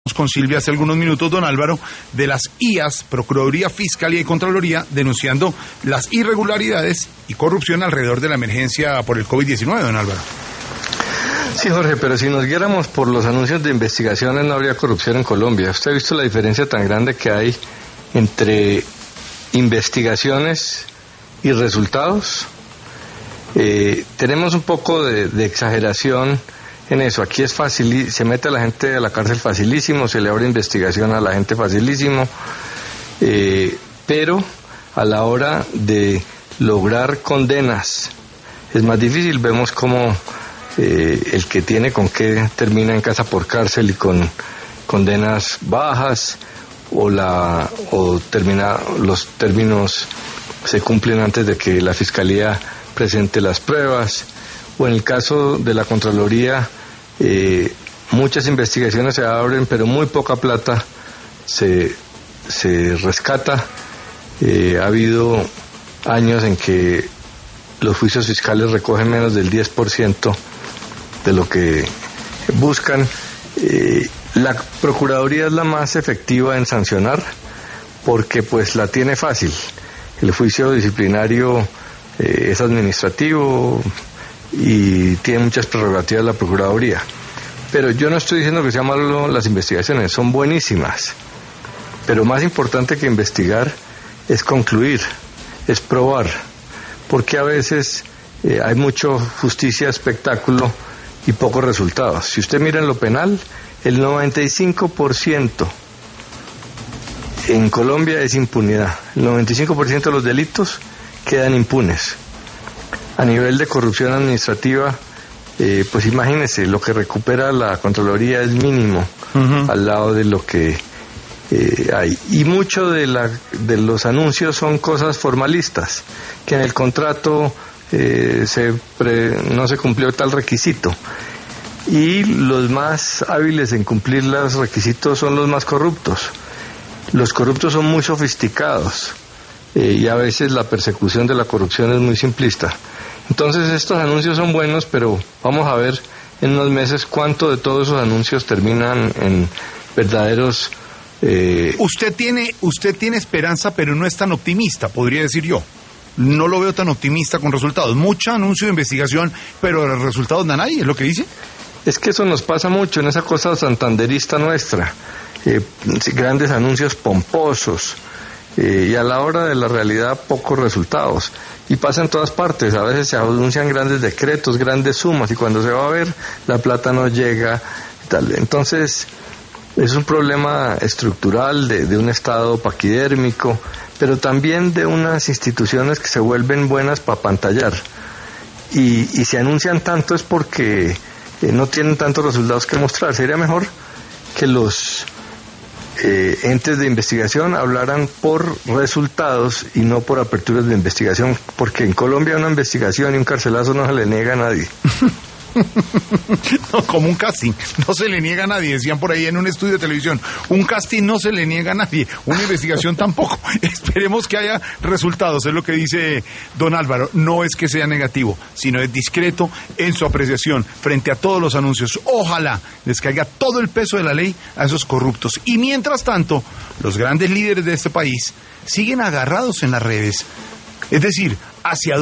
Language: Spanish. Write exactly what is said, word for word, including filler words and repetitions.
con Silvia hace algunos minutos, don Álvaro, de las I As, Procuraduría, Fiscalía y Contraloría, denunciando las irregularidades y corrupción alrededor de la emergencia por el COVID diecinueve, don Álvaro. Sí, Jorge, pero si nos guiáramos por los anuncios de investigaciones no habría corrupción en Colombia. ¿Usted ha visto la diferencia tan grande que hay entre investigaciones y resultados? Eh, tenemos un poco de, de exageración en eso. Aquí es fácil, se mete a la gente a la cárcel facilísimo, se le abre investigación a la gente facilísimo, eh, pero a la hora de lograr condenas es más difícil. Vemos cómo eh, el que tiene con qué termina en casa por cárcel y con condenas bajas, o la o termina los términos se cumplen antes de que la Fiscalía presente las pruebas, o en el caso de la Contraloría, eh, muchas investigaciones se abren, pero muy poca plata se, se rescata. Eh, ha habido años en que los juicios fiscales recogen menos del diez por ciento de lo que buscan. Eh, la Procuraduría es la más efectiva en sancionar porque pues la tiene fácil. El juicio disciplinario eh, es administrativo y tiene muchas prerrogativas la Procuraduría. Pero yo no estoy diciendo que sean malas las investigaciones, son buenísimas. Pero más importante que investigar es concluir, es probar. Porque a veces eh, hay mucho justicia, espectáculo y pocos resultados. Si usted mira en lo penal, el noventa y cinco por ciento en Colombia es impunidad. El noventa y cinco por ciento de los delitos quedan impunes. A nivel de corrupción administrativa, eh, pues imagínese, lo que recupera la Contraloría es mínimo uh-huh. al lado de lo que eh, hay. Y mucho de, la, de los anuncios son cosas formalistas, que en el contrato eh, se pre, no se cumplió tal requisito. Y los más hábiles en cumplir los requisitos son los más corruptos. Los corruptos son muy sofisticados eh, y a veces la persecución de la corrupción es muy simplista. Entonces estos anuncios son buenos, pero vamos a ver en unos meses cuánto de todos esos anuncios terminan en verdaderos... Eh... Usted tiene, usted tiene esperanza, pero no es tan optimista, podría decir yo. No lo veo tan optimista con resultados. Mucho anuncio de investigación, pero los resultados no dan nadie, ¿es lo que dice? Es que eso nos pasa mucho en esa cosa santanderista nuestra. Eh, grandes anuncios pomposos eh, y a la hora de la realidad pocos resultados, y pasa en todas partes. A veces se anuncian grandes decretos, grandes sumas, y cuando se va a ver la plata no llega tal. Entonces es un problema estructural de, de un Estado paquidérmico, pero también de unas instituciones que se vuelven buenas para pantallar y, y se anuncian tanto es porque eh, no tienen tantos resultados que mostrar. Sería mejor que los Eh, entes de investigación hablaran por resultados y no por aperturas de investigación, porque en Colombia una investigación y un carcelazo no se le niega a nadie. No, como un casting, no se le niega a nadie, decían por ahí en un estudio de televisión, un casting no se le niega a nadie, una investigación tampoco. Esperemos que haya resultados, es lo que dice don Álvaro. No es que sea negativo, sino es discreto en su apreciación frente a todos los anuncios. Ojalá les caiga todo el peso de la ley a esos corruptos. Y mientras tanto, los grandes líderes de este país siguen agarrados en las redes, es decir, hacia